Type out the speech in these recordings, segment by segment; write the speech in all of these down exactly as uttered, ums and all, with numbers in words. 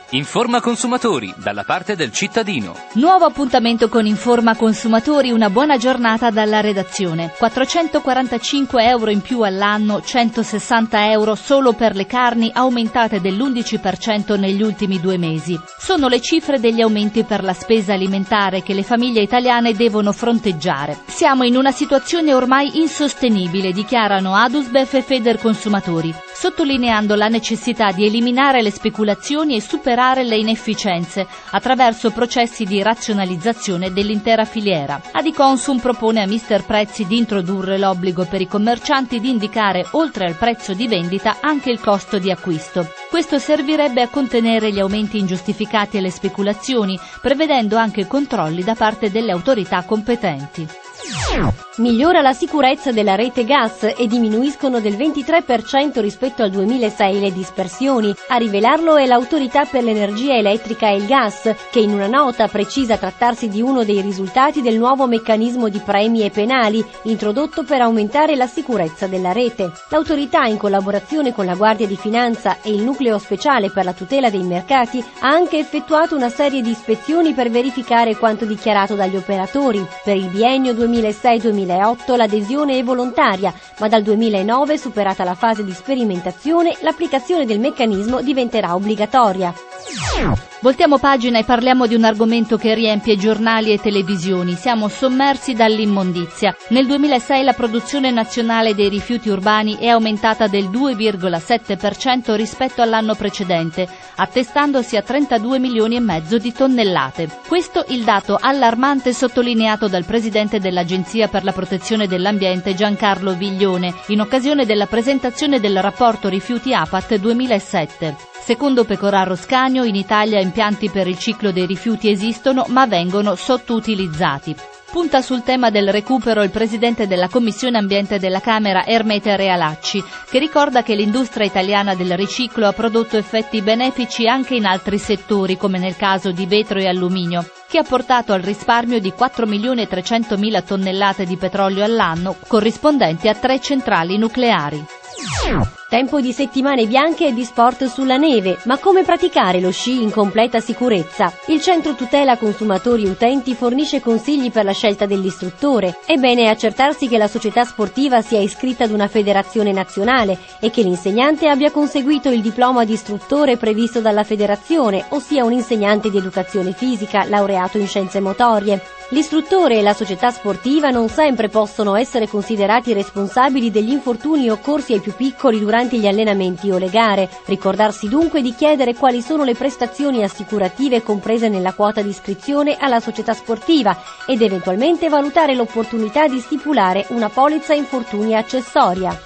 Informa Consumatori, dalla parte del cittadino. Nuovo appuntamento con Informa Consumatori, una buona giornata dalla redazione. quattrocentoquarantacinque euro in più all'anno, centosessanta euro solo per le carni, aumentate dell'undici per cento negli ultimi due mesi. Sono le cifre degli aumenti per la spesa alimentare che le famiglie italiane devono fronteggiare. Siamo in una situazione ormai insostenibile, dichiarano Adusbef e Federconsumatori, sottolineando la necessità di eliminare le speculazioni e superare le inefficienze attraverso processi di razionalizzazione dell'intera filiera. Adiconsum propone a Mister Prezzi di introdurre l'obbligo per i commercianti di indicare, oltre al prezzo di vendita, anche il costo di acquisto. Questo servirebbe a contenere gli aumenti ingiustificati e le speculazioni, prevedendo anche controlli da parte delle autorità competenti. Migliora la sicurezza della rete gas e diminuiscono del ventitré per cento rispetto al duemilasei le dispersioni. A rivelarlo è l'Autorità per l'Energia Elettrica e il Gas, che in una nota precisa trattarsi di uno dei risultati del nuovo meccanismo di premi e penali introdotto per aumentare la sicurezza della rete. L'autorità, in collaborazione con la Guardia di Finanza e il Nucleo Speciale per la tutela dei mercati, ha anche effettuato una serie di ispezioni per verificare quanto dichiarato dagli operatori. Per il biennio duemilasei duemilaotto l'adesione è volontaria, ma dal duemilanove, superata la fase di sperimentazione, l'applicazione del meccanismo diventerà obbligatoria. Voltiamo pagina e parliamo di un argomento che riempie giornali e televisioni. Siamo sommersi dall'immondizia. Nel duemilasei la produzione nazionale dei rifiuti urbani è aumentata del due virgola sette per cento rispetto all'anno precedente, attestandosi a trentadue milioni e mezzo di tonnellate. Questo il dato allarmante sottolineato dal presidente dell'Agenzia per la protezione dell'ambiente Giancarlo Viglione in occasione della presentazione del rapporto rifiuti A P A T duemilasette. Secondo Pecoraro Scanio, in Italia impianti per il ciclo dei rifiuti esistono, ma vengono sottoutilizzati. Punta sul tema del recupero il presidente della Commissione Ambiente della Camera Ermete Realacci, che ricorda che l'industria italiana del riciclo ha prodotto effetti benefici anche in altri settori, come nel caso di vetro e alluminio, che ha portato al risparmio di quattro milioni e trecentomila tonnellate di petrolio all'anno, corrispondenti a tre centrali nucleari. Tempo di settimane bianche e di sport sulla neve, ma come praticare lo sci in completa sicurezza? Il Centro Tutela Consumatori Utenti fornisce consigli per la scelta dell'istruttore. È bene accertarsi che la società sportiva sia iscritta ad una federazione nazionale e che l'insegnante abbia conseguito il diploma di istruttore previsto dalla federazione, ossia un insegnante di educazione fisica laureato in scienze motorie. L'istruttore e la società sportiva non sempre possono essere considerati responsabili degli infortuni occorsi ai più piccoli durante gli allenamenti o le gare. Ricordarsi dunque di chiedere quali sono le prestazioni assicurative comprese nella quota di iscrizione alla società sportiva ed eventualmente valutare l'opportunità di stipulare una polizza infortuni accessoria.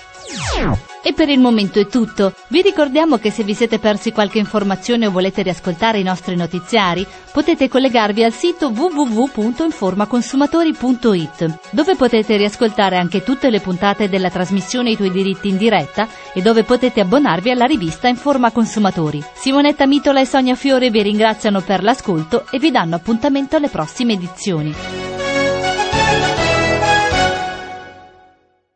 E per il momento è tutto. Vi ricordiamo che se vi siete persi qualche informazione o volete riascoltare i nostri notiziari, potete collegarvi al sito w w w punto informaconsumatori punto i t, dove potete riascoltare anche tutte le puntate della trasmissione I tuoi diritti in diretta e dove potete abbonarvi alla rivista Informa Consumatori. Simonetta Mitola e Sonia Fiore vi ringraziano per l'ascolto e vi danno appuntamento alle prossime edizioni.